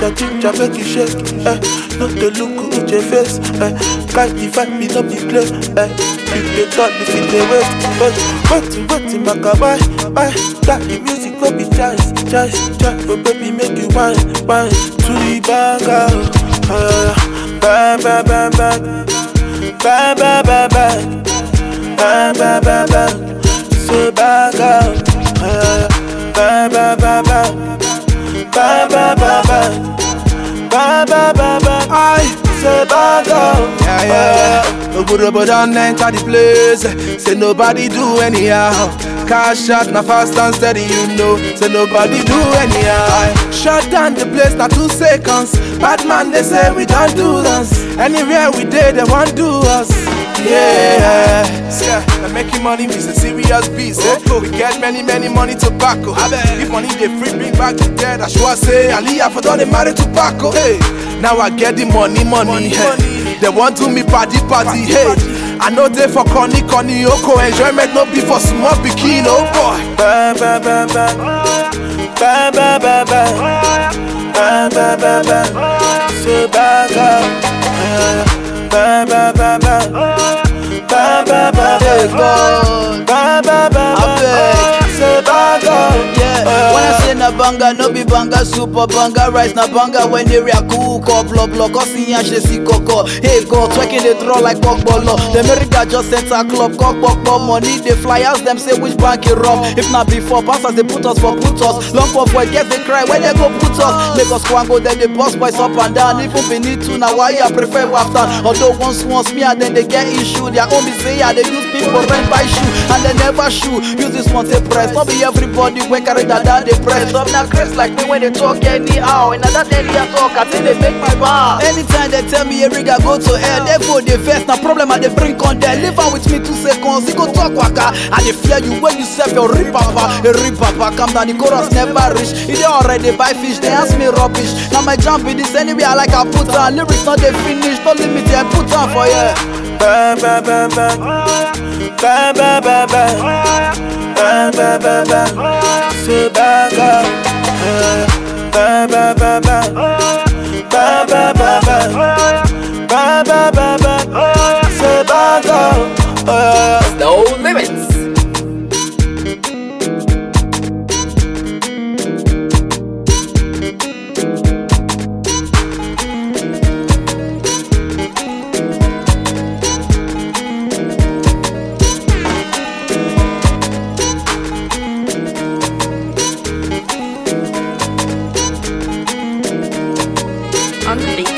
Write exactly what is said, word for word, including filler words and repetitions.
ginger, ginger, make you shake. Eh, not the look with your face. Eh, can't define me, not be clear. Eh, if they thought if it they wait, but waiting, waiting, make a buy, buy. That the music will be choice, choice, choice. Oh baby, make you wine, wine to the banger. Uh, bang, bang, bang, bang, bang, bang, bang, bang, bang, bang, bang, bang. So banger. Uh, bang, bang, bang, bang, bang, bang, bang, bang. Ba ba ba ba, I say bago. Yeah, yeah. Obodobo don't enter the place. Say nobody do anyhow. Cash out, na fast and steady, you know. Say nobody do anyhow. Shut down the place, na two seconds. Bad man, they say we don't do this. Anywhere we did, they want do us. Yeah, yeah. I'm making money, it's a serious business. Eh? We get many, many money tobacco. If money they free, bring back the dead. I sure say, Aliyah for done married tobacco. Hey, now I get the money, money. money, hey. money. They want to me party, party. Hey, I know they for conny, conny, oko. Enjoyment no be for small bikini, oh boy. Ba ba ba ba, ba ba ba ba, ba ba ba ba. So bad, ba ba ba ba, ba ba ba ba, ba ba ba ba. So bad, yeah. When I say na banga, no be banga, super banga, rice na banga. When they react cook up, block block, cause and she see coco. Hey God, twerking they draw like cock ball. The America just enter club, cock bock bock money. They flyers them say which bank it rob. If not before, passers they put us for put us. Long for boy get they cry when they go put us. Lagos Kwango then they boss boys up and down. Even beneath to now why I prefer Waftan. Although once once me and then they get issue. Their own be say yeah, they use people rent by shoe and they never shoe. Use this one to press. Not be everybody when carry that down they press. Some now crest like me when they talk anyhow. And that anyhow talk I think they make my bar. Anytime they tell me Eriga go to hell, they go the first. No problem and they bring on there. Live on with me two seconds. You go talk waka. And they fear you when you serve your rip papa. A rip papa come down the chorus never reach. If they already buy fish, they ask me rubbish. Now my jump in this anywhere I like I put on. Lyrics not they finish. Don't limit it, put on for you. Ba ba ba ba, ba ba ba ba, ba ba ba ba. So bago. Ba ba ba ba, ba ba ba ba, ba ba ba ba. So bago. No limits. On the beat.